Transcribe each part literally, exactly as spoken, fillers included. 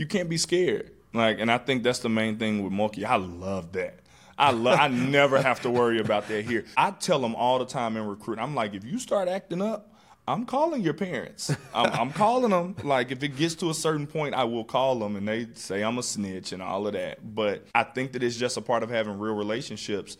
you can't be scared. Like, and I think that's the main thing with Mulkey. I love that. I love. I never have to worry about that here. I tell them all the time in recruiting. I'm like, if you start acting up, I'm calling your parents. I'm, I'm calling them. Like, if it gets to a certain point, I will call them, and they say I'm a snitch and all of that. But I think that it's just a part of having real relationships.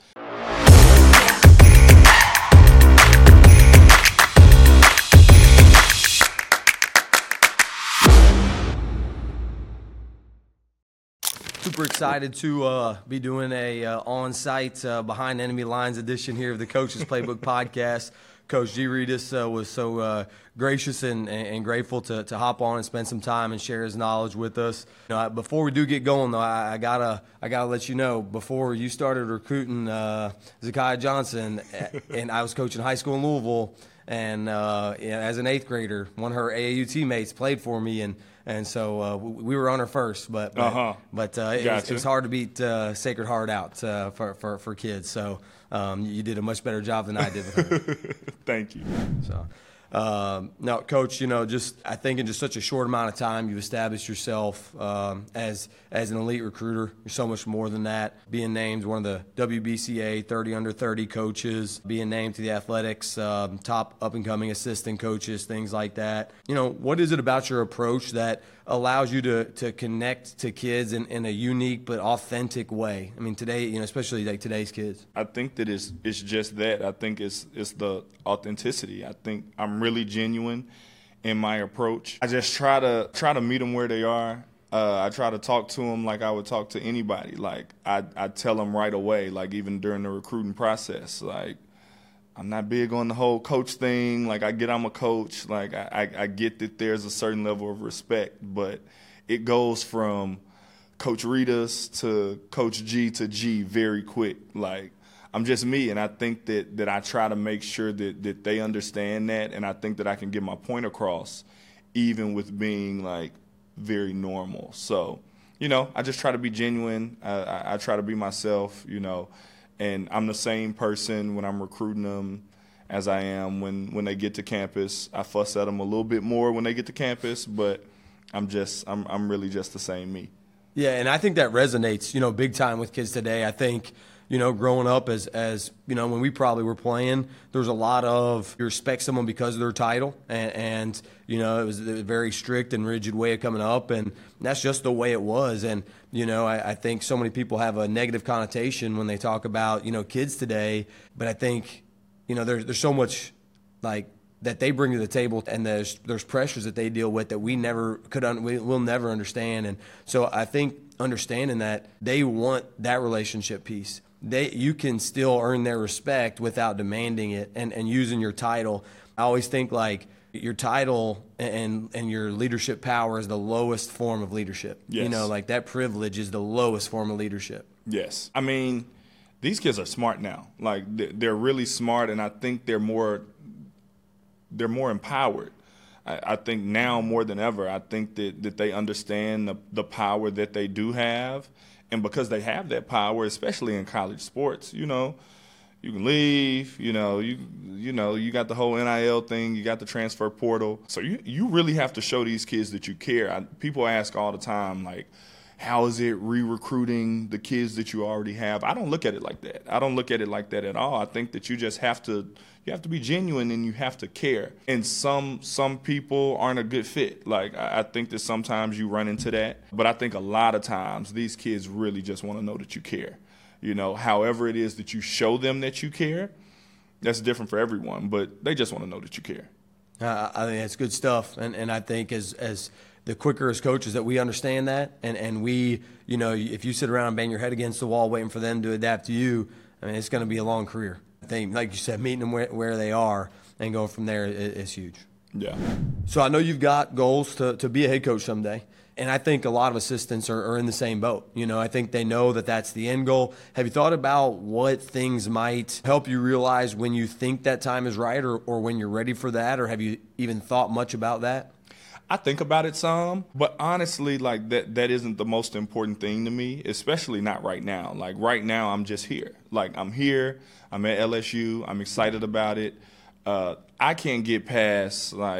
Super excited to uh, be doing a uh, on-site uh, Behind Enemy Lines edition here of the Coach's Playbook podcast. Coach G. Reedus uh, was so uh, gracious and, and grateful to, to hop on and spend some time and share his knowledge with us. You know, before we do get going, though, I, I gotta I gotta let you know, before you started recruiting uh, Zakiya Johnson, and I was coaching high school in Louisville, and uh, you know, as an eighth grader, one of her A A U teammates played for me, and and so uh, we were on her first, but but, uh-huh. but uh, it, was, it was hard to beat uh, Sacred Heart out uh, for, for for kids. So um, you did a much better job than I did with her. Thank you. So. Um, now, Coach, you know, just I think in just such a short amount of time, you've established yourself um, as as an elite recruiter. You're so much more than that. Being named one of the W B C A thirty under thirty coaches, being named to the Athletics um, top up-and-coming assistant coaches, things like that. You know, what is it about your approach that allows you to to connect to kids in, in a unique but authentic way? I mean, today, you know, especially like today's kids. I think that it's it's just that. I think it's it's the authenticity. I think I'm really genuine in my approach. I just try to try to meet them where they are. Uh, I try to talk to them like I would talk to anybody. Like I, I tell them right away, like even during the recruiting process, like I'm not big on the whole coach thing. Like I get I'm a coach. Like I, I, I get that there's a certain level of respect, but it goes from Coach Reedus to Coach G to G very quick. Like I'm just me, and I think that, that I try to make sure that, that they understand that, and I think that I can get my point across even with being, like, very normal. So, you know, I just try to be genuine. I, I, I try to be myself, you know, and I'm the same person when I'm recruiting them as I am when, when they get to campus. I fuss at them a little bit more when they get to campus, but I'm just I'm I'm really just the same me. Yeah, and I think that resonates, you know, big time with kids today. I think – you know, growing up as, as, you know, when we probably were playing, there was a lot of you respect someone because of their title. And, and you know, it was a very strict and rigid way of coming up. And that's just the way it was. And, you know, I, I think so many people have a negative connotation when they talk about, you know, kids today. But I think, you know, there's, there's so much, like, that they bring to the table, and there's there's pressures that they deal with that we never could un, we will never understand. And so I think understanding that they want that relationship piece. They, you can still earn their respect without demanding it and, and using your title. I always think like your title and and your leadership power is the lowest form of leadership. Yes. You know, like that privilege is the lowest form of leadership. Yes. I mean, these kids are smart now. Like they're really smart, and I think they're more they're more empowered. I, I think now more than ever, I think that, that they understand the, the power that they do have. And because they have that power, especially in college sports, you know, you can leave, you know, you you know, you got the whole N I L thing, you got the transfer portal. So you, you really have to show these kids that you care. I, people ask all the time, like, how is it re-recruiting the kids that you already have? I don't look at it like that. I don't look at it like that at all. I think that you just have to you have to be genuine and you have to care. And some some people aren't a good fit. Like I, I think that sometimes you run into that. But I think a lot of times these kids really just want to know that you care. You know, however it is that you show them that you care, that's different for everyone. But they just want to know that you care. Uh, I think that's good stuff. And and I think as as the quicker as coaches that we understand that, and, and we, you know, if you sit around and bang your head against the wall waiting for them to adapt to you, I mean, it's going to be a long career. I think, like you said, meeting them where, where they are and going from there is, is huge. Yeah. So I know you've got goals to, to be a head coach someday, and I think a lot of assistants are, are in the same boat. You know, I think they know that that's the end goal. Have you thought about what things might help you realize when you think that time is right, or, or when you're ready for that, or have you even thought much about that? I think about it some, but honestly, like that that isn't the most important thing to me, especially not right now. Like right now, I'm just here. Like I'm here. I'm at L S U. I'm excited about it. Uh, I can't get past like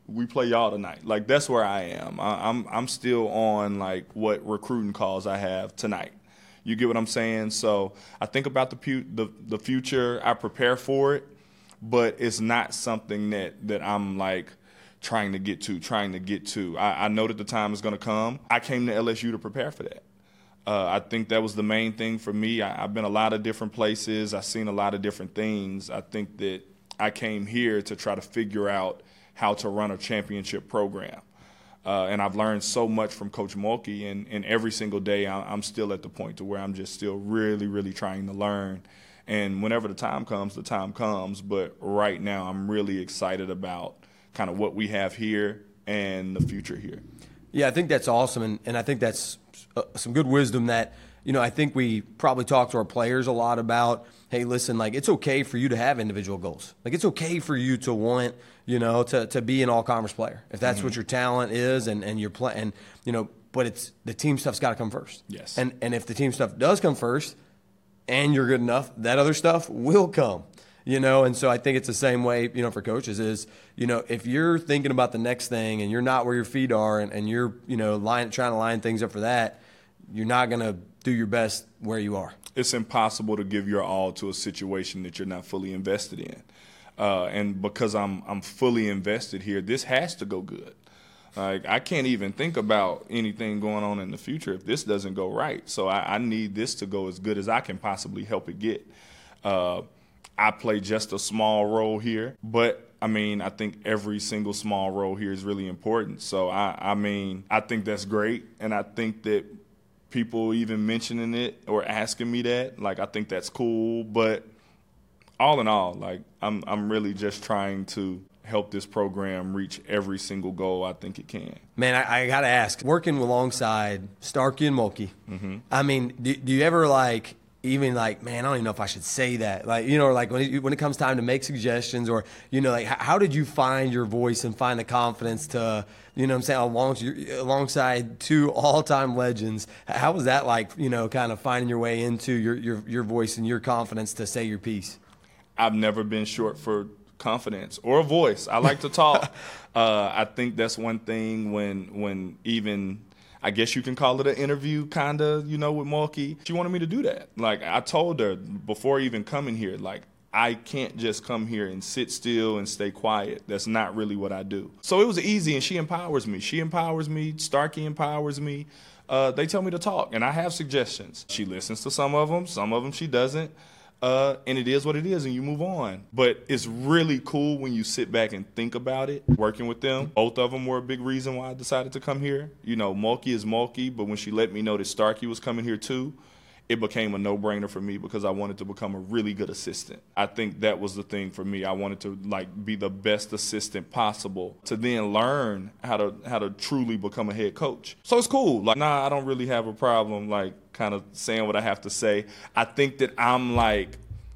we play y'all tonight. Like, that's where I am. I, I'm I'm still on, like, what recruiting calls I have tonight. You get what I'm saying? So I think about the pu- the, the future. I prepare for it, but it's not something that, that I'm, like, trying to get to, trying to get to. I, I know that the time is going to come. I came to L S U to prepare for that. Uh, I think that was the main thing for me. I, I've been a lot of different places. I've seen a lot of different things. I think that I came here to try to figure out how to run a championship program. Uh, and I've learned so much from Coach Mulkey, and, and every single day I, I'm still at the point to where I'm just still really, really trying to learn. And whenever the time comes, the time comes. But right now I'm really excited about kind of what we have here and the future here. Yeah, I think that's awesome, and, and I think that's uh, some good wisdom that, you know, I think we probably talk to our players a lot about, hey, listen, like, it's okay for you to have individual goals. Like, it's okay for you to want, you know, to, to be an all-conference player, if that's mm-hmm. what your talent is and, and you're playing, you know, but it's the team stuff's got to come first. Yes. And, and if the team stuff does come first and you're good enough, that other stuff will come. You know, and so I think it's the same way, you know, for coaches is, you know, if you're thinking about the next thing and you're not where your feet are and, and you're, you know, line, trying to line things up for that, you're not going to do your best where you are. It's impossible to give your all to a situation that you're not fully invested in. Uh, and because I'm I'm fully invested here, this has to go good. Like, I can't even think about anything going on in the future if this doesn't go right. So I, I need this to go as good as I can possibly help it get. Uh, I play just a small role here, but I mean, I think every single small role here is really important. So I, I mean, I think that's great, and I think that people even mentioning it or asking me that, like, I think that's cool. But all in all, like, I'm I'm really just trying to help this program reach every single goal I think it can. Man, I, I got to ask, working alongside Starkey and Mulkey, mm-hmm. I mean, do, do you ever, like, even like, man, I don't even know if I should say that. Like, you know, like when it, when it comes time to make suggestions or, you know, like how, how did you find your voice and find the confidence to, you know what I'm saying, along, alongside two all-time legends? How was that like, you know, kind of finding your way into your, your, your voice and your confidence to say your piece? I've never been short for confidence or a voice. I like to talk. uh, I think that's one thing when when even – I guess you can call it an interview, kind of, you know, with Mulkey. She wanted me to do that. Like, I told her before even coming here, like, I can't just come here and sit still and stay quiet. That's not really what I do. So it was easy, and she empowers me. She empowers me. Starkey empowers me. Uh, they tell me to talk, and I have suggestions. She listens to some of them. Some of them she doesn't. Uh, and it is what it is, and you move on. But it's really cool when you sit back and think about it, working with them. Both of them were a big reason why I decided to come here. You know, Mulkey is Mulkey, but when she let me know that Starkey was coming here too, it became a no-brainer for me because I wanted to become a really good assistant. I think that was the thing for me. I wanted to, like, be the best assistant possible to then learn how to how to truly become a head coach. So it's cool. Like, nah, I don't really have a problem, like, kind of saying what I have to say. I think that I'm, like,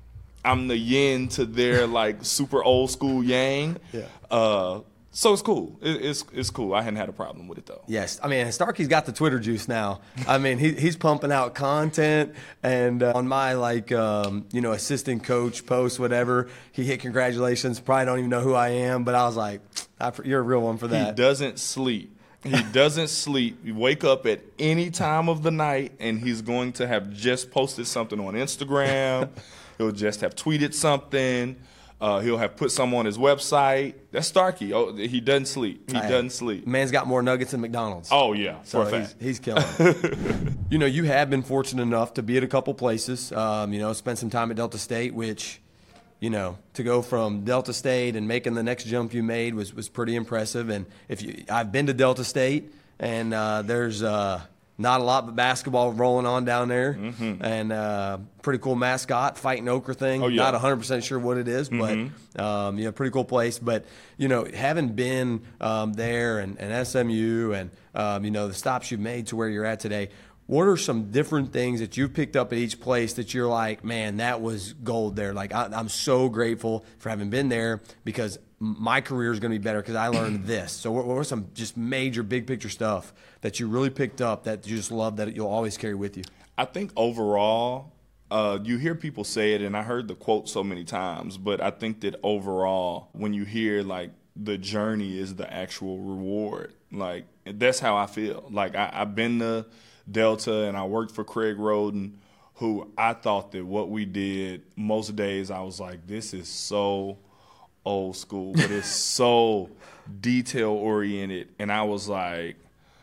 I'm the yin to their, like, super old school yang. Yeah. Uh, So it's cool. It, it's it's cool. I hadn't had a problem with it, though. Yes. I mean, Starkey's got the Twitter juice now. I mean, he, he's pumping out content. And uh, on my, like, um, you know, assistant coach post, whatever, he hit congratulations. Probably don't even know who I am. But I was like, I, you're a real one for that. He doesn't sleep. He doesn't sleep. You wake up at any time of the night, and he's going to have just posted something on Instagram. He'll just have tweeted something. Uh, he'll have put some on his website. That's Starkey. Oh, he doesn't sleep. He Hey, doesn't sleep. Man's got more nuggets than McDonald's. Oh, yeah, for So a fact. he's, he's killing it. You know, you have been fortunate enough to be at a couple places. Um, you know, spent some time at Delta State, which, you know, to go from Delta State and making the next jump you made was, was pretty impressive. And if you, I've been to Delta State, and uh, there's uh, not a lot but basketball rolling on down there, mm-hmm. and uh, pretty cool mascot, fighting ochre thing. Oh, yeah. Not one hundred percent sure what it is, Mm-hmm. but um, you know, pretty cool place. But you know, having been um, there and, and S M U and um, you know, the stops you've made to where you're at today, what are some different things that you've picked up at each place that you're like, man, that was gold there? Like, I, I'm so grateful for having been there because my career is going to be better because I learned this. So what, what were some just major big picture stuff that you really picked up that you just love that you'll always carry with you? I think overall, uh, you hear people say it, and I heard the quote so many times, but I think that overall, when you hear, like, the journey is the actual reward. Like, that's how I feel. Like, I, I've been to Delta and I worked for Craig Roden, who I thought that what we did most days, I was like, this is so old school, but it's so detail oriented. And I was like,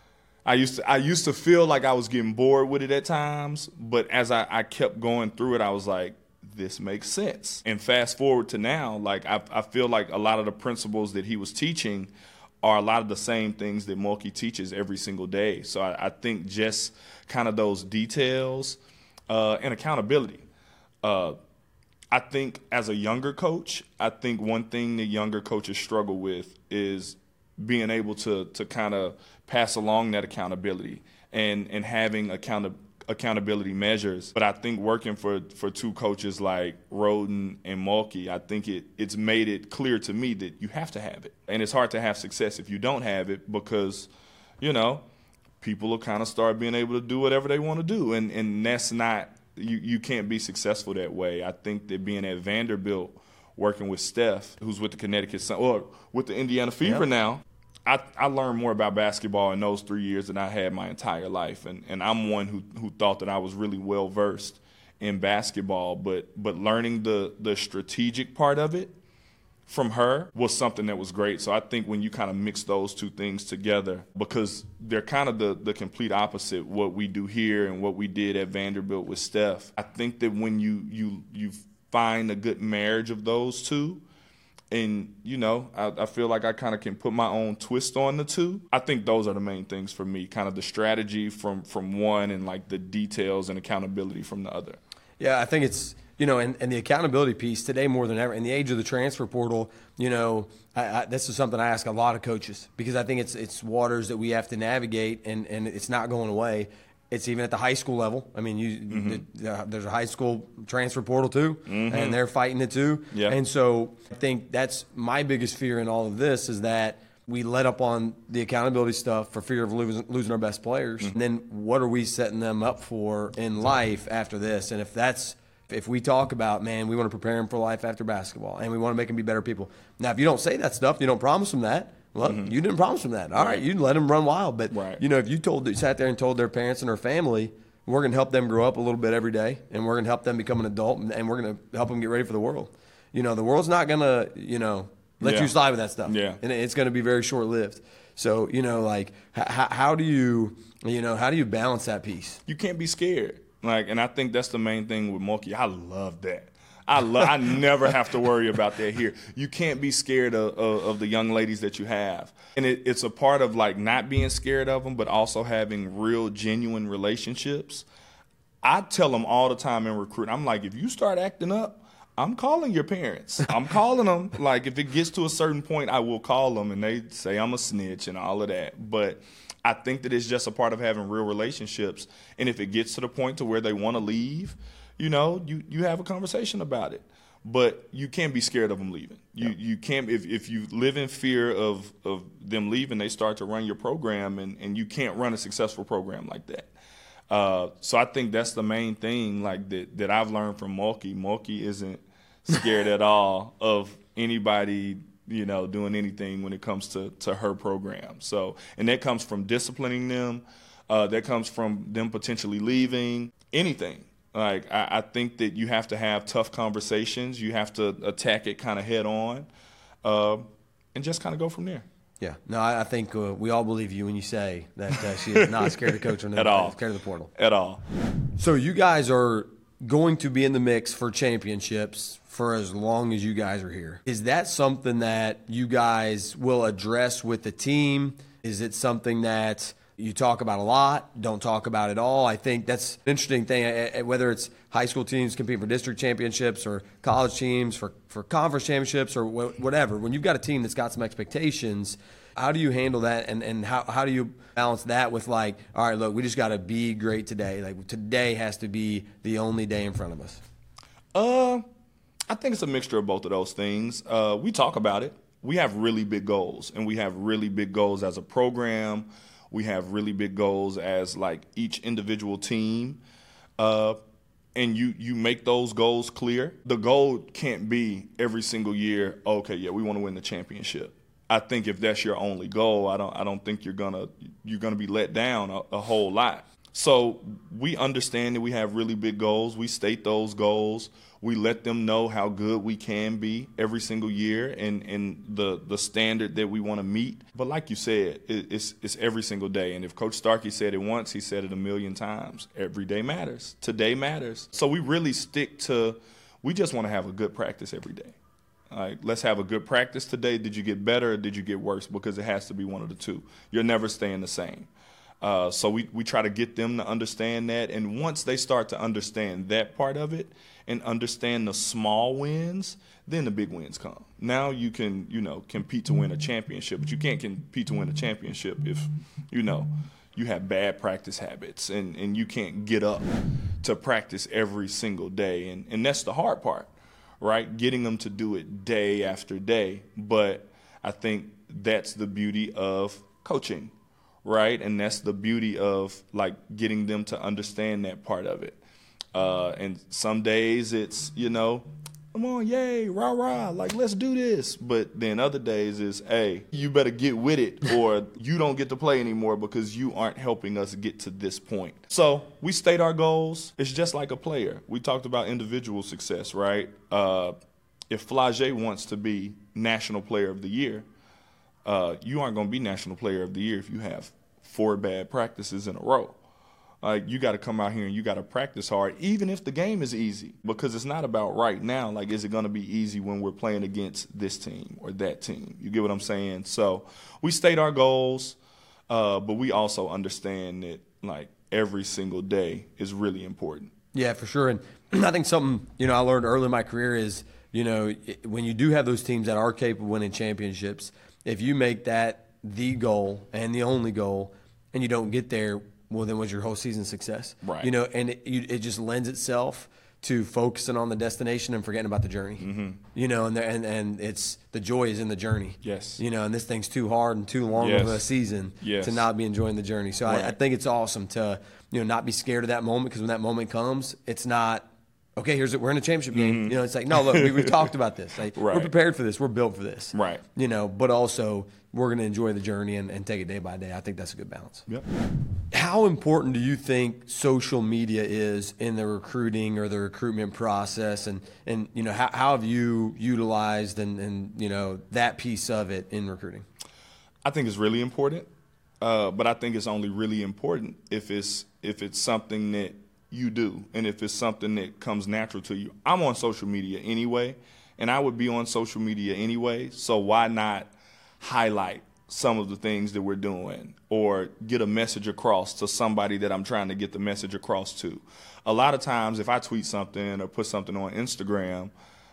I used to I used to feel like I was getting bored with it at times, but as I, I kept going through it, I was like, this makes sense. And fast forward to now, like I, I feel like a lot of the principles that he was teaching are a lot of the same things that Mulkey teaches every single day. So I, I think just kind of those details uh, and accountability. Uh, I think as a younger coach, I think one thing that younger coaches struggle with is being able to to kind of pass along that accountability and, and having accountability accountability measures. But I think working for, for two coaches like Roden and Mulkey, I think it it's made it clear to me that you have to have it. And it's hard to have success if you don't have it because, you know, people will kind of start being able to do whatever they want to do. And, and that's not, you, you can't be successful that way. I think that being at Vanderbilt, working with Steph, who's with the Connecticut Sun, or with the Indiana Fever yep. now, I, I learned more about basketball in those three years than I had my entire life. And, and I'm one who, who thought that I was really well-versed in basketball. But but learning the, the strategic part of it from her was something that was great. So I think when you kind of mix those two things together, because they're kind of the, the complete opposite, what we do here and what we did at Vanderbilt with Steph, I think that when you you you find a good marriage of those two, and, you know, I, I feel like I kind of can put my own twist on the two. I think those are the main things for me, kind of the strategy from, from one and, like, the details and accountability from the other. Yeah, I think it's, you know, and, and the accountability piece today more than ever, in the age of the transfer portal, you know, I, I, this is something I ask a lot of coaches because I think it's it's waters that we have to navigate, and, and it's not going away. It's even at the high school level. I mean, you, mm-hmm. the, the, there's a high school transfer portal too, mm-hmm. and they're fighting it too. Yeah. And so I think that's my biggest fear in all of this is that we let up on the accountability stuff for fear of losing, losing our best players. Mm-hmm. And then what are we setting them up for in life after this? And if that's if we talk about, man, we want to prepare them for life after basketball, and we want to make them be better people. Now, if you don't say that stuff, you don't promise them that. Well, mm-hmm. you didn't promise them that. All right, right you let them run wild. But, right. you know, if you told, sat there and told their parents and their family, we're going to help them grow up a little bit every day, and we're going to help them become an adult, and, and we're going to help them get ready for the world. You know, the world's not going to, you know, let yeah. you slide with that stuff. Yeah. And it's going to be very short-lived. So, you know, like, h- how do you, you know, how do you balance that piece? You can't be scared. Like, and I think that's the main thing with Mulkey. I love that. I love. I never have to worry about that here. You can't be scared of, of, of the young ladies that you have, and it, it's a part of like not being scared of them, but also having real, genuine relationships. I tell them all the time in recruiting. I'm like, if you start acting up, I'm calling your parents. I'm calling them. Like, if it gets to a certain point, I will call them, and they say I'm a snitch and all of that. But I think that it's just a part of having real relationships, and if it gets to the point to where they want to leave, you know, you, you have a conversation about it. But you can't be scared of them leaving. You yeah. you can't if, if you live in fear of, of them leaving, they start to run your program, and, and you can't run a successful program like that. Uh, so I think that's the main thing like that, that I've learned from Mulkey. Mulkey isn't scared at all of anybody, you know, doing anything when it comes to, to her program. So, and that comes from disciplining them. Uh, that comes from them potentially leaving, anything. Like, I, I think that you have to have tough conversations. You have to attack it kind of head on uh, and just kind of go from there. Yeah. No, I, I think uh, we all believe you when you say that uh, she is not scared to coach or at all. Scared of the portal. At all. So you guys are going to be in the mix for championships for as long as you guys are here. Is that something that you guys will address with the team? Is it something that you talk about a lot, don't talk about it all? I think that's an interesting thing, whether it's high school teams competing for district championships or college teams for, for conference championships or whatever. When you've got a team that's got some expectations, how do you handle that, and, and how, how do you balance that with, like, all right, look, we just got to be great today. Like, today has to be the only day in front of us. Uh, I think it's a mixture of both of those things. Uh, we talk about it. We have really big goals, and we have really big goals as a program. We have really big goals as, like, each individual team. Uh, and you, you make those goals clear. The goal can't be every single year, okay, yeah, we want to win the championship. I think if that's your only goal, I don't I don't think you're gonna you're gonna be let down a, a whole lot. So we understand that we have really big goals. We state those goals. We let them know how good we can be every single year and, and the, the standard that we want to meet. But like you said, it, it's, it's every single day. And if Coach Starkey said it once, he said it a million times. Every day matters. Today matters. So we really stick to, we just want to have a good practice every day. All right, let's have a good practice today. Did you get better or did you get worse? Because it has to be one of the two. You're never staying the same. Uh, so we, we try to get them to understand that. And once they start to understand that part of it and understand the small wins, then the big wins come. Now you can, you know, compete to win a championship, but you can't compete to win a championship if, you know, you have bad practice habits and, and you can't get up to practice every single day. And, and that's the hard part, right? Getting them to do it day after day. But I think that's the beauty of coaching. Right, and that's the beauty of like getting them to understand that part of it. Uh, and some days it's, you know, come on, yay, rah rah, like let's do this. But then other days is, hey, you better get with it, or you don't get to play anymore because you aren't helping us get to this point. So we state our goals. It's just like a player. We talked about individual success, right? Uh, if Flau'jae wants to be National Player of the Year, Uh, you aren't going to be National Player of the Year if you have four bad practices in a row. Like, you got to come out here and you got to practice hard, even if the game is easy, because it's not about right now. Like, is it going to be easy when we're playing against this team or that team? You get what I'm saying? So we state our goals, uh, but we also understand that, like, every single day is really important. Yeah, for sure. And I think something, you know, I learned early in my career is, you know, when you do have those teams that are capable of winning championships, if you make that the goal and the only goal and you don't get there, well, then was your whole season success? Right. You know, and it, you, it just lends itself to focusing on the destination and forgetting about the journey. Mm-hmm. You know, and, the, and and it's the joy is in the journey. Yes. You know, and this thing's too hard and too long yes. of a season yes. to not be enjoying the journey. So right. I, I think it's awesome to, you know, not be scared of that moment, because when that moment comes, it's not, okay, here's it. We're in a championship game. Mm-hmm. You know, it's like, no, look, we, we've talked about this. Like, right. We're prepared for this. We're built for this. Right. You know, but also we're going to enjoy the journey and, and take it day by day. I think that's a good balance. Yep. How important do you think social media is in the recruiting or the recruitment process? And, and you know, how, how have you utilized and, and, you know, that piece of it in recruiting? I think it's really important, uh, but I think it's only really important if it's if it's something that you do, and if it's something that comes natural to you. I'm on social media anyway, and I would be on social media anyway, so why not highlight some of the things that we're doing or get a message across to somebody that I'm trying to get the message across to? A lot of times if I tweet something or put something on Instagram,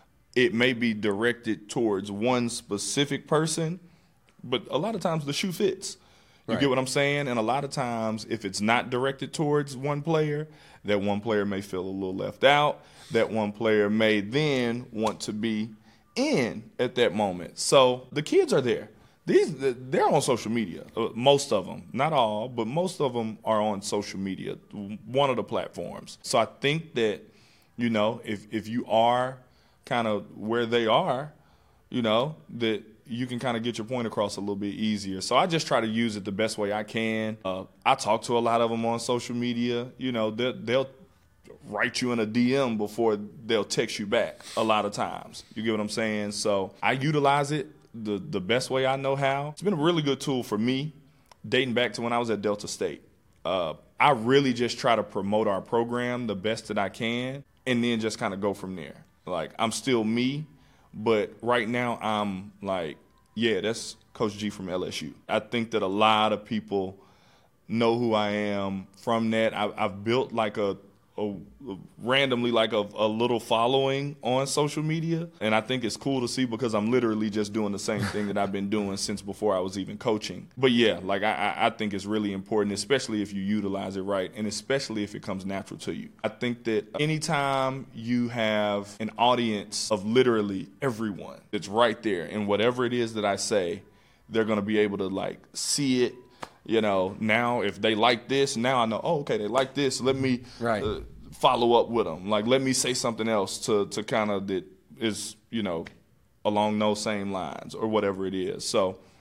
it may be directed towards one specific person, but a lot of times the shoe fits. You right. get what I'm saying? And a lot of times, if it's not directed towards one player, that one player may feel a little left out. That one player may then want to be in at that moment. So the kids are there. These they're on social media. Most of them, not all, but most of them are on social media, one of the platforms. So I think that, you know, if if you are kind of where they are, you know, that you can kind of get your point across a little bit easier. So I just try to use it the best way I can. Uh, I talk to a lot of them on social media. You know, they'll, they'll write you in a D M before they'll text you back a lot of times. You get what I'm saying? So I utilize it the, the best way I know how. It's been a really good tool for me, dating back to when I was at Delta State. Uh, I really just try to promote our program the best that I can and then just kind of go from there. Like, I'm still me. But right now I'm like, yeah, that's Coach G from L S U. I think that a lot of people know who I am from that. I, I've built like a, a, a randomly like a, a little following on social media. And I think it's cool to see because I'm literally just doing the same thing that I've been doing since before I was even coaching. But yeah, like I, I think it's really important, especially if you utilize it right and especially if it comes natural to you. I think that anytime you have an audience of literally everyone that's right there and whatever it is that I say, they're going to be able to like see it. You know, now if they like this, now I know, oh, okay, they like this. Let me right. uh, follow up with them. Like, let me say something else to, to kind of that is, you know, along those same lines or whatever it is. So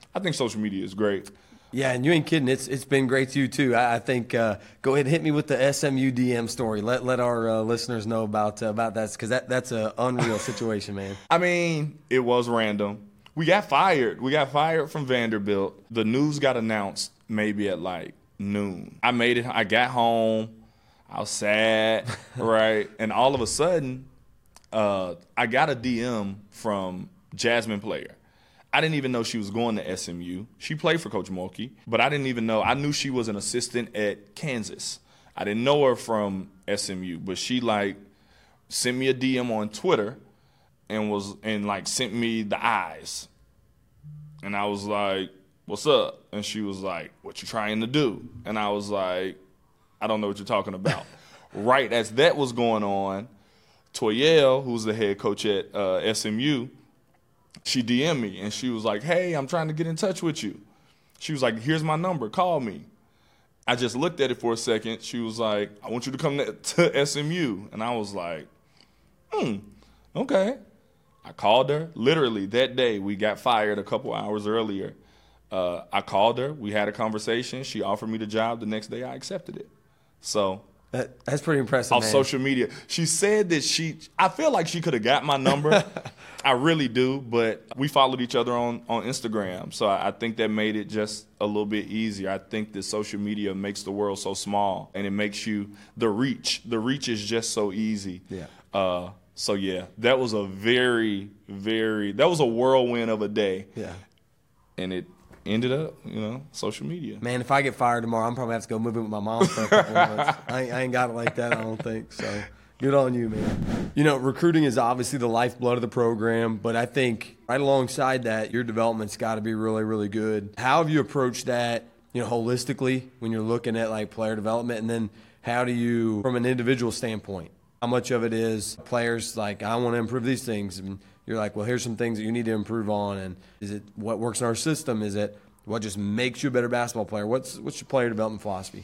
I think social media is great. Yeah, and you ain't kidding. It's it's been great to you too. I, I think uh, go ahead and hit me with the S M U D M story. Let let our uh, listeners know about uh, about that because that that's an unreal situation, man. I mean, it was random. We got fired. We got fired from Vanderbilt. The news got announced maybe at like noon. I made it. I got home. I was sad, right? And all of a sudden, uh, I got a D M from Jasmine Player. I didn't even know she was going to S M U. She played for Coach Mulkey, but I didn't even know. I knew she was an assistant at Kansas. I didn't know her from S M U, but she like sent me a D M on Twitter and was and like sent me the eyes. And I was like, "What's up?" And she was like, "What you trying to do?" And I was like, "I don't know what you're talking about." Right as that was going on, Toyelle, who's the head coach at uh, S M U, she D M'd me, and she was like, "Hey, I'm trying to get in touch with you." She was like, "Here's my number. Call me." I just looked at it for a second. She was like, "I want you to come to S M U." And I was like, hmm, okay. I called her. Literally that day, we got fired a couple hours earlier. Uh, I called her. We had a conversation. She offered me the job. The next day, I accepted it. So that, that's pretty impressive, off man. social media. She said that she – I feel like she could have got my number. I really do, but we followed each other on, on Instagram. So I, I think that made it just a little bit easier. I think that social media makes the world so small, and it makes you – the reach. The reach is just so easy. Yeah. Uh, so, yeah, that was a very, very – that was a whirlwind of a day. Yeah. And it ended up, you know, social media. Man, if I get fired tomorrow, I'm probably have to go move in with my mom for a couple of months. I ain't, I ain't got it like that, I don't think. So good on you, man. You know, recruiting is obviously the lifeblood of the program, but I think right alongside that, your development's got to be really, really good. How have you approached that, you know, holistically when you're looking at like player development, and then how do you, from an individual standpoint, how much of it is players like, I want to improve these things, and you're like, well, here's some things that you need to improve on, and is it what works in our system? Is it what just makes you a better basketball player? What's what's your player development philosophy?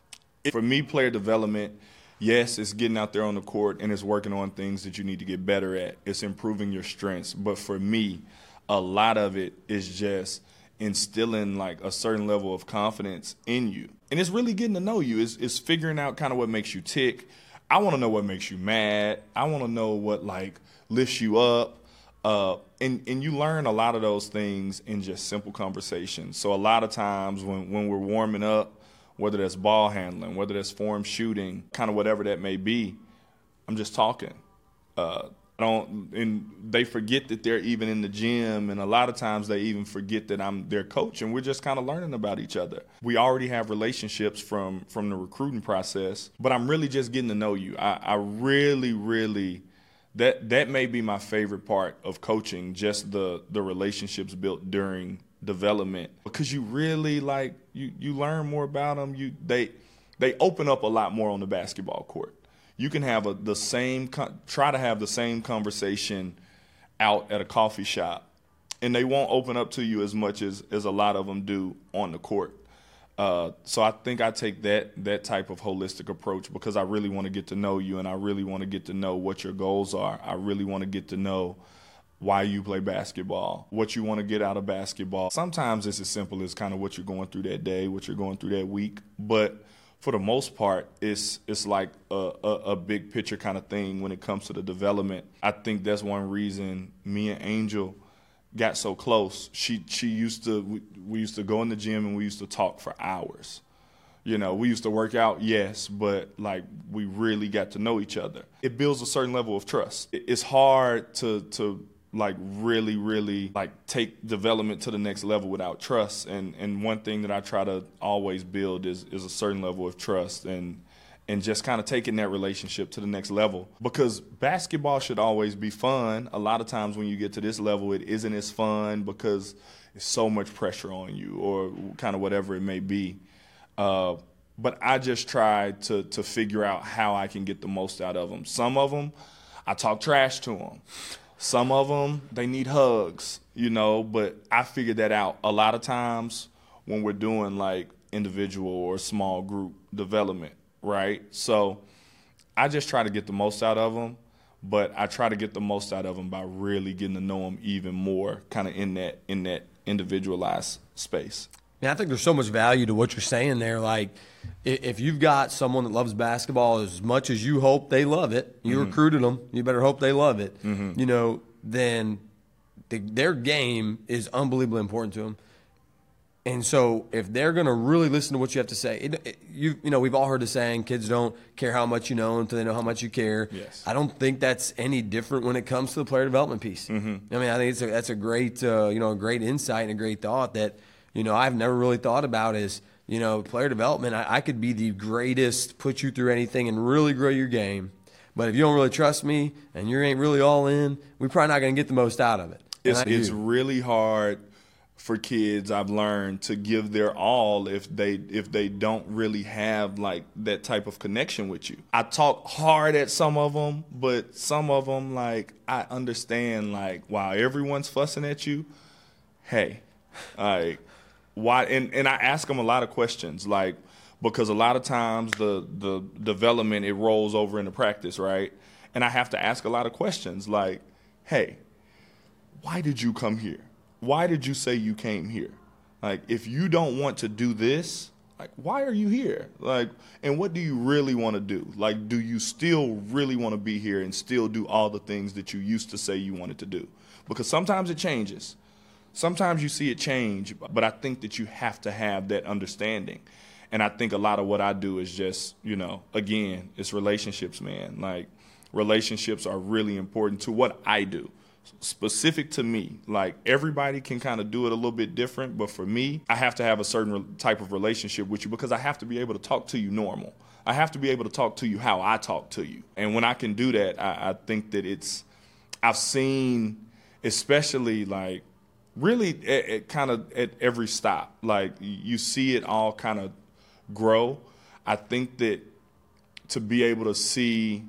For me, player development, yes, it's getting out there on the court and it's working on things that you need to get better at. It's improving your strengths. But for me, a lot of it is just instilling like a certain level of confidence in you. And it's really getting to know you. It's, it's figuring out kind of what makes you tick. I want to know what makes you mad. I want to know what like lifts you up. Uh, and, and you learn a lot of those things in just simple conversations. So a lot of times when, when we're warming up, whether that's ball handling, whether that's form shooting, kind of whatever that may be, I'm just talking. Uh, I don't, and they forget that they're even in the gym, and a lot of times they even forget that I'm their coach, and we're just kind of learning about each other. We already have relationships from from the recruiting process, but I'm really just getting to know you. I, I really, really. That that may be my favorite part of coaching, just the the relationships built during development, because you really like you you learn more about them. You they they open up a lot more on the basketball court. You can have a, the same try to have the same conversation out at a coffee shop, and they won't open up to you as much as as a lot of them do on the court. Uh, so I think I take that that type of holistic approach because I really want to get to know you, and I really want to get to know what your goals are. I really want to get to know why you play basketball, what you want to get out of basketball. Sometimes it's as simple as kind of what you're going through that day, what you're going through that week. But for the most part, it's it's like a, a, a big picture kind of thing when it comes to the development. I think that's one reason me and Angel got so close. She she used to we, we used to go in the gym and we used to talk for hours. You know, we used to work out, yes, but like we really got to know each other. It builds a certain level of trust. It's hard to to like really really like take development to the next level without trust. And and one thing that I try to always build is is a certain level of trust, and and just kind of taking that relationship to the next level. Because basketball should always be fun. A lot of times when you get to this level, it isn't as fun because it's so much pressure on you or kind of whatever it may be. Uh, but I just try to to figure out how I can get the most out of them. Some of them, I talk trash to them. Some of them, they need hugs, you know, but I figured that out. A lot of times when we're doing like individual or small group development, right? So I just try to get the most out of them, but I try to get the most out of them by really getting to know them even more, kind of in that in that individualized space. Man, I think there's so much value to what you're saying there. Like, if you've got someone that loves basketball as much as you hope they love it, you mm-hmm. recruited them, you better hope they love it, mm-hmm. you know, then the, their game is unbelievably important to them. And so if they're going to really listen to what you have to say, it, it, you you know, we've all heard the saying, kids don't care how much you know until they know how much you care. Yes. I don't think that's any different when it comes to the player development piece. Mm-hmm. I mean, I think it's a, that's a great, uh, you know, a great insight and a great thought that, you know, I've never really thought about is, you know, player development. I, I could be the greatest, put you through anything and really grow your game. But if you don't really trust me and you ain't really all in, we're probably not going to get the most out of it. It's, it's really hard for kids, I've learned, to give their all if they if they don't really have like that type of connection with you. I talk hard at some of them, but some of them, like, I understand, like, while everyone's fussing at you, hey, like, why? And, and I ask them a lot of questions, like, because a lot of times the the development, it rolls over into practice, right? And I have to ask a lot of questions, like, hey, why did you come here? Why did you say you came here? Like, if you don't want to do this, like, why are you here? Like, and what do you really want to do? Like, do you still really want to be here and still do all the things that you used to say you wanted to do? Because sometimes it changes. Sometimes you see it change, but I think that you have to have that understanding. And I think a lot of what I do is just, you know, again, it's relationships, man. Like, relationships are really important to what I do. Specific to me, like, everybody can kind of do it a little bit different, but for me, I have to have a certain re- type of relationship with you because I have to be able to talk to you normal. I have to be able to talk to you how I talk to you. And when I can do that, I, I think that it's, I've seen, especially like really at, at kind of at every stop, like you see it all kind of grow. I think that to be able to see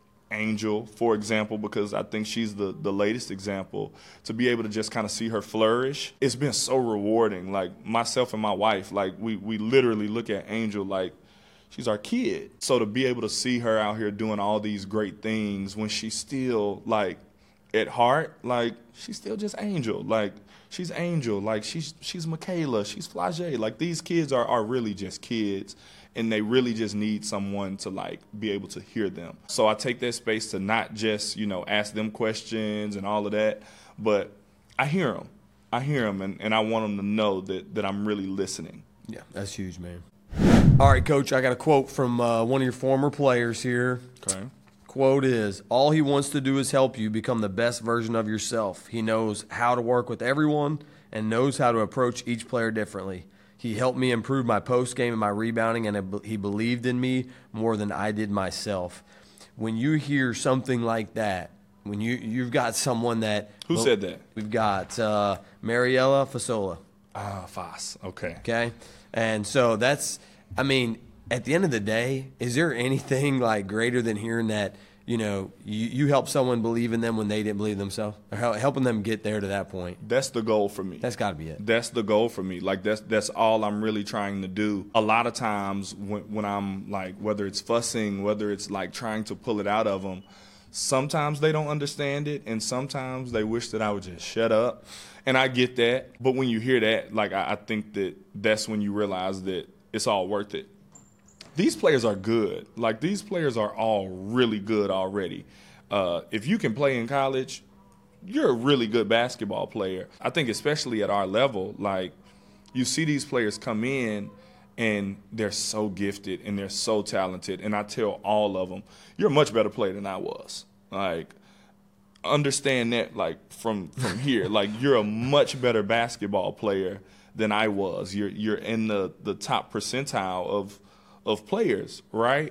Angel, for example, because I think she's the, the latest example, to be able to just kind of see her flourish, it's been so rewarding. Like, myself and my wife, like, we, we literally look at Angel like she's our kid. So to be able to see her out here doing all these great things when she's still, like, at heart, like, she's still just Angel. Like, she's Angel. Like, she's she's Michaela. She's Flage. Like, these kids are, are really just kids. And they really just need someone to, like, be able to hear them. So I take that space to not just, you know, ask them questions and all of that, but I hear them. I hear them, and, and I want them to know that, that I'm really listening. Yeah, that's huge, man. All right, Coach, I got a quote from uh, one of your former players here. Okay. Quote is, all he wants to do is help you become the best version of yourself. He knows how to work with everyone and knows how to approach each player differently. He helped me improve my post game and my rebounding, and he believed in me more than I did myself. When you hear something like that, when you you've got someone that who well, said that? We've got uh, Mariella Fasola. Ah, Foss. Okay. Okay, and so that's. I mean, at the end of the day, is there anything like greater than hearing that? You know, you, you help someone believe in them when they didn't believe themselves, or helping them get there to that point. That's the goal for me. That's got to be it. That's the goal for me. Like, that's that's all I'm really trying to do. A lot of times when, when I'm, like, whether it's fussing, whether it's, like, trying to pull it out of them, sometimes they don't understand it, and sometimes they wish that I would just shut up. And I get that. But when you hear that, like, I, I think that that's when you realize that it's all worth it. These players are good. Like, these players are all really good already. Uh, if you can play in college, you're a really good basketball player. I think especially at our level, like, you see these players come in and they're so gifted and they're so talented. And I tell all of them, you're a much better player than I was. Like, understand that, like, from, from here. Like, you're a much better basketball player than I was. You're you're in the, the top percentile of of players, right?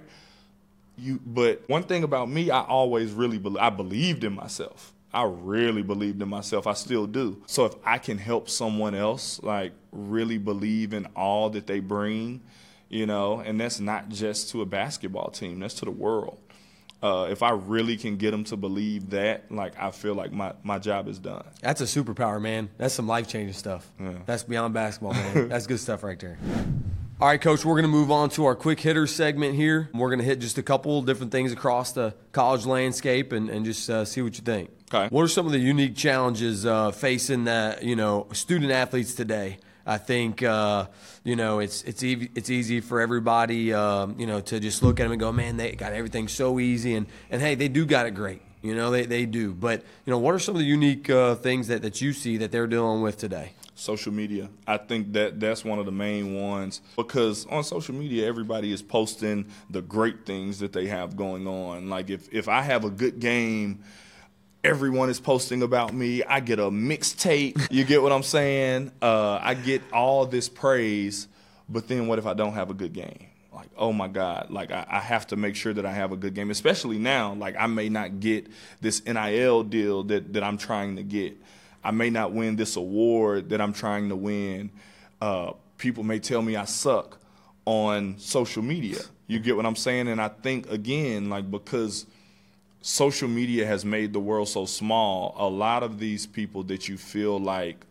You, but one thing about me, I always really be, I believed in myself. I really believed in myself. I still do. So if I can help someone else, like, really believe in all that they bring, you know, and that's not just to a basketball team, that's to the world. Uh, if I really can get them to believe that, like, I feel like my, my job is done. That's a superpower, man. That's some life-changing stuff. Yeah. That's beyond basketball, man. That's good stuff right there. All right, Coach, we're going to move on to our quick hitter segment here. We're going to hit just a couple different things across the college landscape and, and just uh, see what you think. Okay. What are some of the unique challenges uh, facing uh, you know student athletes today? I think uh, you know it's it's easy, it's easy for everybody um, you know to just look at them and go, man, they got everything so easy, and and hey, they do got it great. You know, they, they do. But, you know, what are some of the unique uh, things that, that you see that they're dealing with today? Social media. I think that that's one of the main ones, because on social media, everybody is posting the great things that they have going on. Like if, if I have a good game, everyone is posting about me. I get a mixtape. You get what I'm saying? Uh, I get all this praise, but then what if I don't have a good game? Like, oh, my God, like I, I have to make sure that I have a good game, especially now. Like I may not get this N I L deal that, that I'm trying to get. I may not win this award that I'm trying to win. Uh, people may tell me I suck on social media. You get what I'm saying? And I think, again, like because social media has made the world so small, a lot of these people that you feel like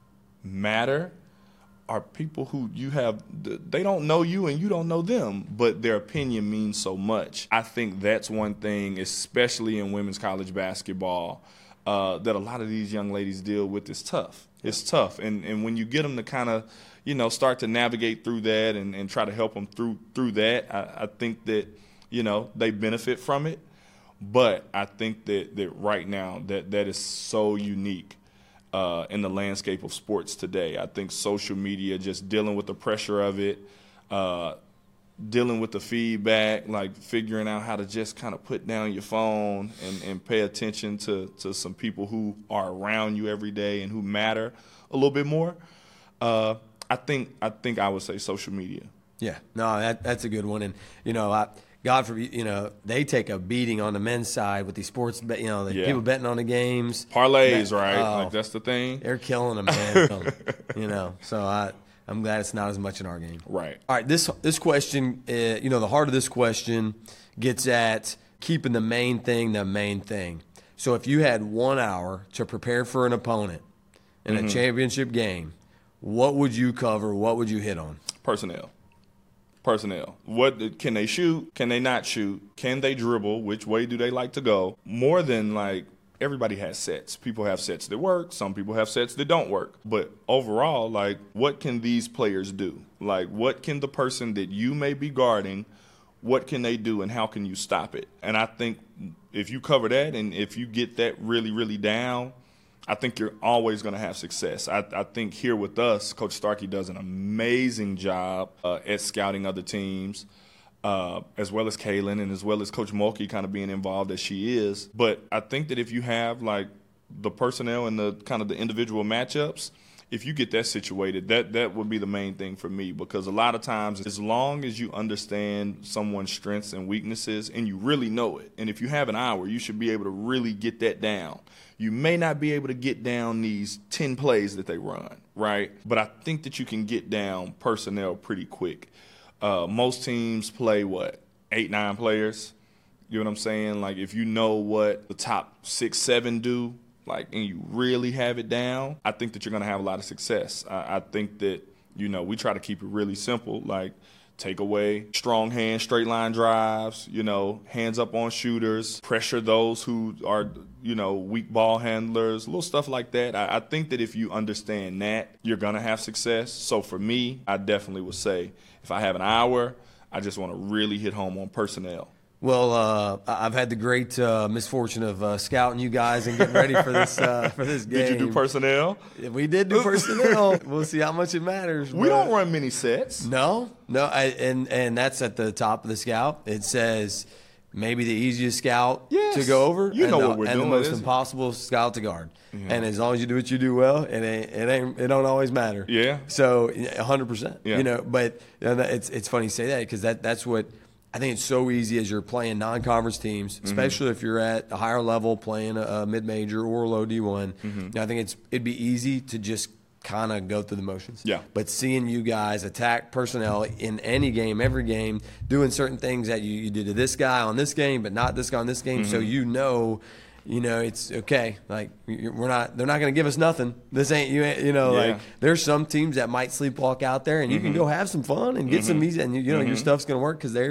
matter are people who you have, they don't know you and you don't know them, but their opinion means so much. I think that's one thing, especially in women's college basketball, uh, that a lot of these young ladies deal with is tough. It's tough. And and when you get them to kind of, you know, start to navigate through that and, and try to help them through through that, I, I think that, you know, they benefit from it. But I think that, that right now that that is so unique. Uh, in the landscape of sports today. I think social media, just dealing with the pressure of it, uh, dealing with the feedback, like figuring out how to just kind of put down your phone and, and pay attention to, to some people who are around you every day and who matter a little bit more. Uh, I think I think I would say social media. Yeah, no, that, that's a good one. And, you know, I – God forbid, you know, they take a beating on the men's side with these sports, you know, the yeah. people betting on the games. Parlays, right? Oh, like, that's the thing. They're killing them, man. you know, so I, I'm glad it's not as much in our game. Right. All right, this this question, uh, you know, the heart of this question gets at keeping the main thing the main thing. So if you had one hour to prepare for an opponent in mm-hmm. a championship game, what would you cover? What would you hit on? Personnel. Personnel. What can they shoot? Can they not shoot? Can they dribble? Which way do they like to go? More than like everybody has sets. People have sets that work. Some people have sets that don't work. But overall, like, what can these players do? Like, what can the person that you may be guarding, what can they do and how can you stop it? And I think if you cover that and if you get that really, really down, I think you're always going to have success. I, I think here with us, Coach Starkey does an amazing job uh, at scouting other teams, uh, as well as Kaylin and as well as Coach Mulkey kind of being involved as she is. But I think that if you have, like, the personnel and the kind of the individual matchups, if you get that situated, that, that would be the main thing for me, because a lot of times, as long as you understand someone's strengths and weaknesses and you really know it, and if you have an hour, you should be able to really get that down. You may not be able to get down these ten plays that they run, right? But I think that you can get down personnel pretty quick. Uh, most teams play, what, eight, nine players? You know what I'm saying? Like, if you know what the top six, seven do, like, and you really have it down, I think that you're going to have a lot of success. I, I think that, you know, we try to keep it really simple, like take away strong hand, straight line drives, you know, hands up on shooters, pressure those who are, you know, weak ball handlers, little stuff like that. I, I think that if you understand that, you're going to have success. So for me, I definitely would say if I have an hour, I just want to really hit home on personnel. Well, uh, I've had the great uh, misfortune of uh, scouting you guys and getting ready for this uh, for this game. Did you do personnel? We did do personnel. We'll see how much it matters. We don't run many sets. No, no, I, and and that's at the top of the scout. It says maybe the easiest scout yes. to go over. You and know the, what we're and doing. And the most impossible scout to guard. Yeah. And as long as you do what you do well, it ain't it ain't it don't always matter. Yeah. So a hundred percent. Yeah. You know, but you know, it's it's funny you say that because that that's what. I think it's so easy as you're playing non-conference teams, especially mm-hmm. if you're at a higher level playing a, a mid-major or a low D one. Mm-hmm. You know, I think it's it'd be easy to just kind of go through the motions. Yeah. But seeing you guys attack personnel in any game, every game, doing certain things that you, you did to this guy on this game, but not this guy on this game, mm-hmm. so you know. You know, it's okay. Like we're not, they're not going to give us nothing. This ain't you. You know, yeah. like there's some teams that might sleepwalk out there, and you mm-hmm. can go have some fun and get mm-hmm. some easy, and you, you know mm-hmm. your stuff's going to work because they're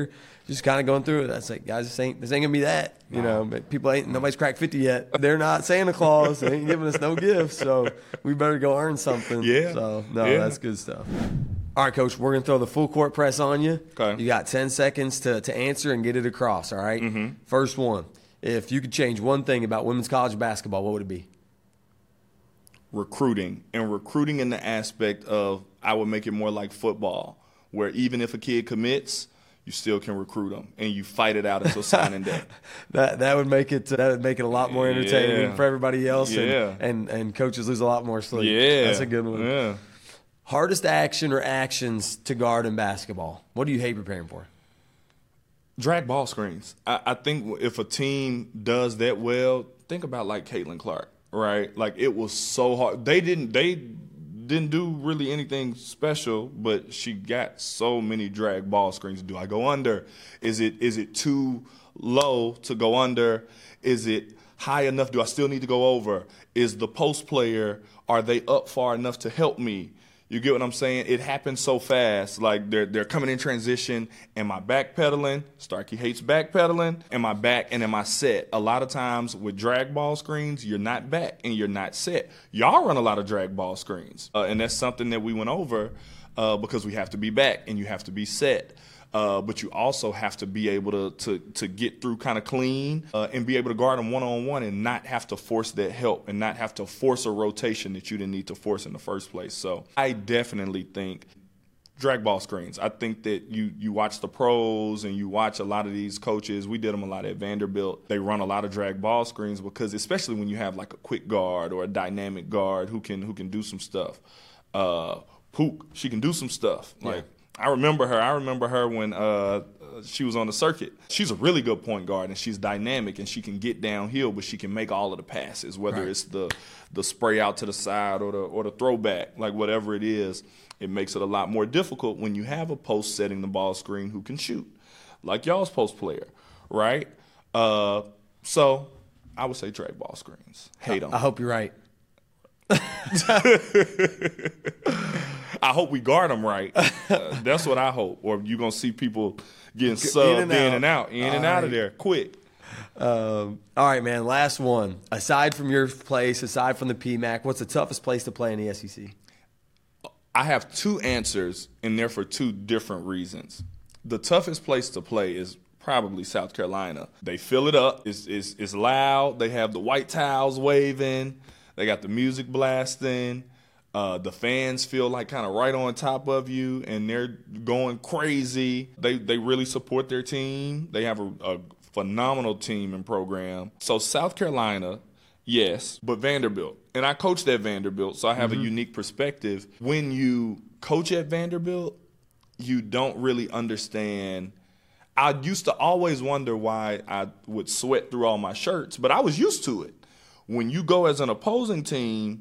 just kind of going through it. I was like, guys, this ain't this ain't gonna be that. You know, but people ain't nobody's cracked fifty yet. They're not Santa Claus. They ain't giving us no gifts, so we better go earn something. Yeah. So no, yeah. that's good stuff. All right, Coach, we're gonna throw the full court press on you. Okay. You got ten seconds to to answer and get it across. All right? Mm-hmm. First one. If you could change one thing about women's college basketball, what would it be? Recruiting, and recruiting in the aspect of I would make it more like football, where even if a kid commits, you still can recruit them, and you fight it out until signing day. that that would make it that would make it a lot more entertaining Yeah. for everybody else, Yeah. and, and and coaches lose a lot more sleep. Yeah, That's a good one. Yeah. Hardest action or actions to guard in basketball? What do you hate preparing for? Drag ball screens. I, I think if a team does that well, think about like Caitlin Clark, right? Like it was so hard. They didn't they didn't do really anything special, but she got so many drag ball screens. Do I go under? Is it is it too low to go under? Is it high enough? Do I still need to go over? Is the post player, are they up far enough to help me? You get what I'm saying? It happens so fast. Like they're they're coming in transition. Am I backpedaling? Starkey hates backpedaling. Am I back and am I set? A lot of times with drag ball screens, you're not back and you're not set. Y'all run a lot of drag ball screens, uh, and that's something that we went over uh, because we have to be back and you have to be set. Uh, but you also have to be able to to, to get through kind of clean uh, and be able to guard them one-on-one and not have to force that help and not have to force a rotation that you didn't need to force in the first place. So I definitely think drag ball screens. I think that you you watch the pros and you watch a lot of these coaches. We did them a lot at Vanderbilt. They run a lot of drag ball screens because especially when you have like a quick guard or a dynamic guard who can who can do some stuff. Uh, Pook, she can do some stuff. Like. Yeah. I remember her. I remember her when uh, she was on the circuit. She's a really good point guard, and she's dynamic, and she can get downhill, but she can make all of the passes, whether right. it's the the spray out to the side or the or the throwback, like whatever it is. It makes it a lot more difficult when you have a post setting the ball screen who can shoot, like y'all's post player, right? Uh, so I would say drag ball screens. Hate them. I hope you're right. I hope we guard them right. Uh, that's what I hope. Or you're going to see people getting subbed in and out, in and out, in and out of there quick. Um, all right, man, last one. Aside from your place, aside from the P M A C, what's the toughest place to play in the S E C? I have two answers, and they're for two different reasons. The toughest place to play is probably South Carolina. They fill it up. It's, it's, it's loud. They have the white towels waving. They got the music blasting. Uh, the fans feel like kind of right on top of you, and they're going crazy. They they really support their team. They have a, a phenomenal team and program. So South Carolina, yes, but Vanderbilt. And I coached at Vanderbilt, so I have mm-hmm. a unique perspective. When you coach at Vanderbilt, you don't really understand. I used to always wonder why I would sweat through all my shirts, but I was used to it. When you go as an opposing team,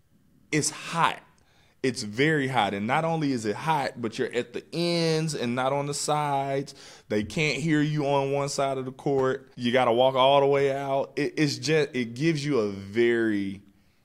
it's hot. It's very hot. And not only is it hot, but you're at the ends and not on the sides. They can't hear you on one side of the court. You got to walk all the way out. It, it's just, it gives you a very,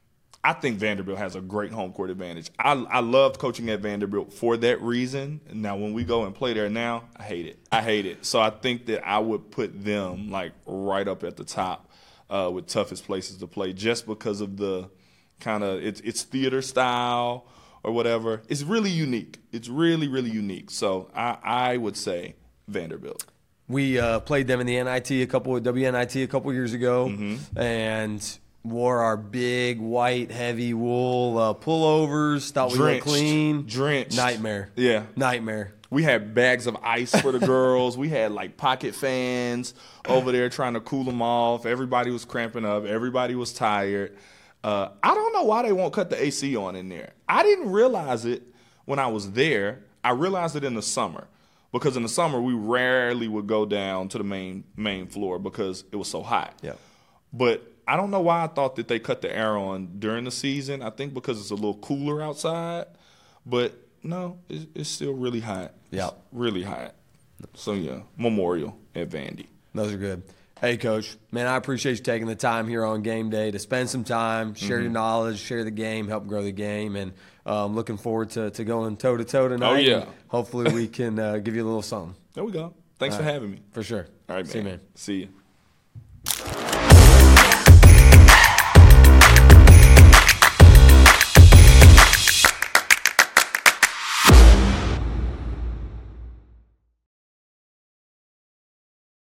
I think Vanderbilt has a great home court advantage. I, I loved coaching at Vanderbilt for that reason. Now, when we go and play there now, I hate it. I hate it. So I think that I would put them like right up at the top uh, with toughest places to play just because of the, kind of it's it's theater style or whatever. It's really unique. It's really, really unique. So I, I would say Vanderbilt. We uh, played them in the N I T a couple of W N I T a couple years ago, mm-hmm. and wore our big white heavy wool uh, pullovers. Thought Drenched. we looked clean. Drenched. Nightmare. Yeah. Nightmare. We had bags of ice for the girls. We had like pocket fans over there trying to cool them off. Everybody was cramping up. Everybody was tired. Uh, I don't know why they won't cut the A C on in there. I didn't realize it when I was there. I realized it in the summer because in the summer we rarely would go down to the main main floor because it was so hot. Yeah. But I don't know why I thought that they cut the air on during the season. I think because it's a little cooler outside. But no, it's, it's still really hot. Yeah. It's really hot. So, yeah, Memorial at Vandy. Those are good. Hey, Coach, man, I appreciate you taking the time here on game day to spend some time, share mm-hmm. your knowledge, share the game, help grow the game, and I'm um, looking forward to, to going toe-to-toe tonight. Oh, yeah. Hopefully we can uh, give you a little something. There we go. Thanks All for right. having me. For sure. All right, man. See you, man. See you.